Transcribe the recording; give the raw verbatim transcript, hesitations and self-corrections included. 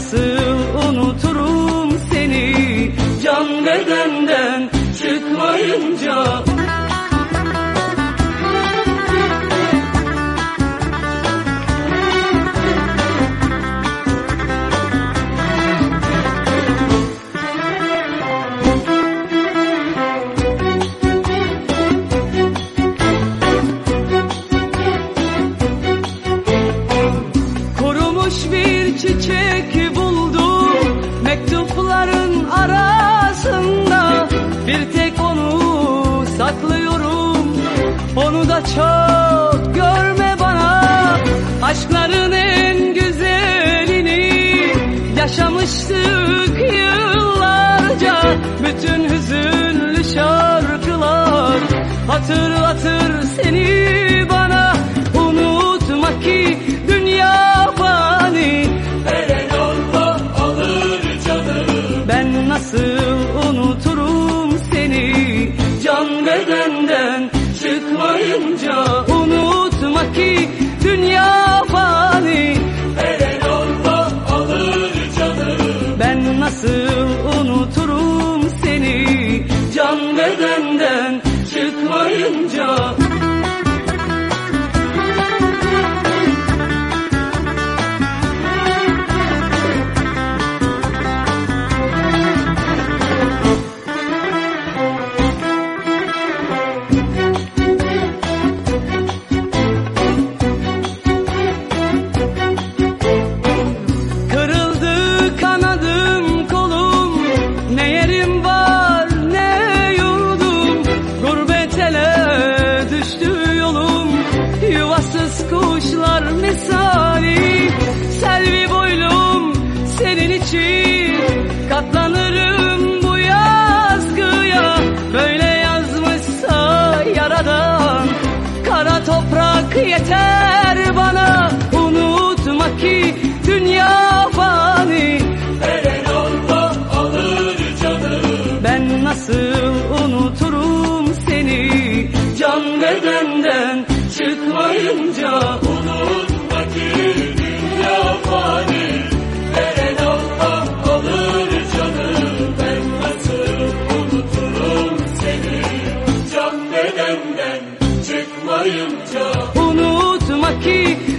nasıl unuturum seni, can bedenden çıkmayınca. Bir çiçek buldum mektupların arasında, bir tek onu saklıyorum, onu da çok görme bana. Aşkların en güzelini yaşamıştık yıllarca, bütün hüzünlü şarkılar hatırlatır seni bana. Unutma ki dünya fani, veren olma alır canım. ben nasıl unuturum seni, can bedenden çıkmayınca. Unutma ki dünya fani, veren olma alır canım. ben nasıl unuturum seni, can bedenden çıkmayınca. Yuvasız kuşlar misali, selvi boylum senin için, katlanırım bu yazgıya. Böyle yazmışsa yaradan, kara toprak yeter bana. Unutma ki dünya fani, veren olma alır canım. ben nasıl unuturum seni, can bedenden çıkmayınca. Unutma ki dünya fani, veren olma alır canım. Ben nasıl unuturum seni, can bedenden çıkmayınca. Unutma ki